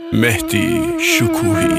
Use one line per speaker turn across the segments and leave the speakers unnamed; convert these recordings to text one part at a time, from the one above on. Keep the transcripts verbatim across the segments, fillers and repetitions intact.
مهدی شکوهی.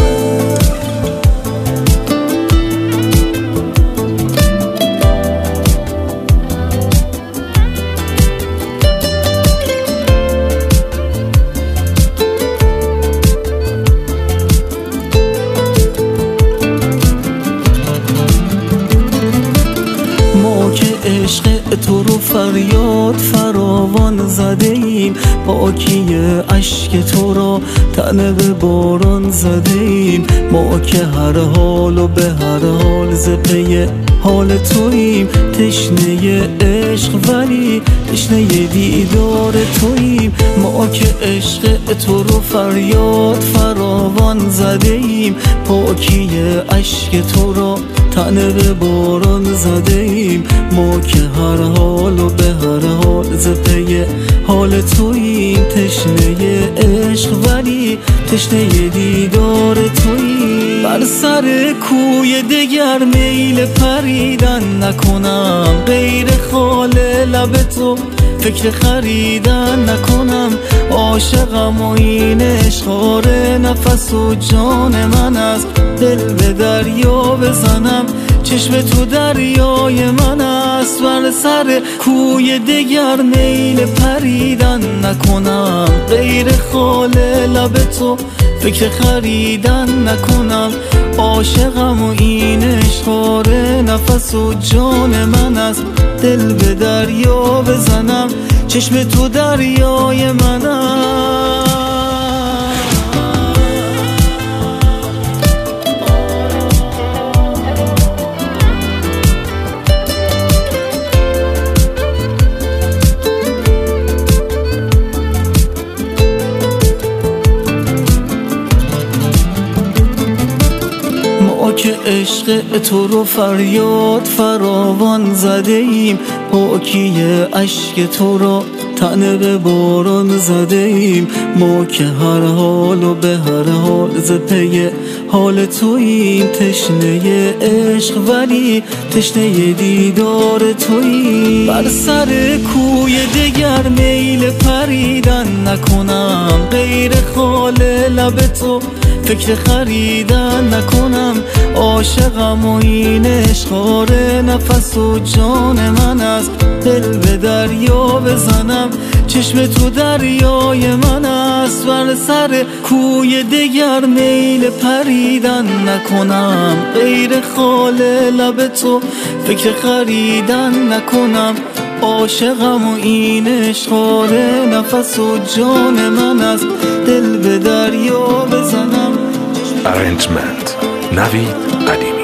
ما که عشق تو رو فریاد فراوان زده ایم، پاکی اشک تو را تنه به باران زده ایم. ما که هر حال و به هر حال ز پی حال توییم، تشنه عشق ولی تشنه دیدار توییم. ما که عشق تو رو فریاد فراوان زده ایم، پاکی اشک تو را تنه به باران زده ایم. ما که هر حال و به هر حال ز پی حال توییم، تشنه عشق ولی تشنه دیدار توییم. بر سر کوی دگر میل پریدن نکنم، غیر خال لب تو فکر خریدن نکنم. عاشقم و این عشق نفس و جان من است، دل به دریا بزنم چشم تو دریای من است. بر سر کوی دگر میل پریدن نکنم، غیر خال لب تو فکر خریدن نکنم. عاشقم و این عشق نفس و جان من است، دل به دریا بزنم چشم تو دریای من است. ما که عشق تو رو فریاد فراوان زده ایم، پاکی اشک تو را تنه به باران زده ایم. ما که هر حال و به هر حال ز پی حال توییم، تشنه عشق ولی تشنه دیدار توییم. بر سر کوی دگر میل پریدن نکنم، غیر خال لب تو فکر خریدن نکنم. عاشقم و این عشق نفس و جان من است، دل به دریا بزنم چشم تو دریای من است. بر سر کوی دگر میل پریدن نکنم، غیر خال لب تو فکر خریدن نکنم. عاشقم و این عشق نفس و جان من است، دل به دریا بزنم.
Arrangement نوید علی.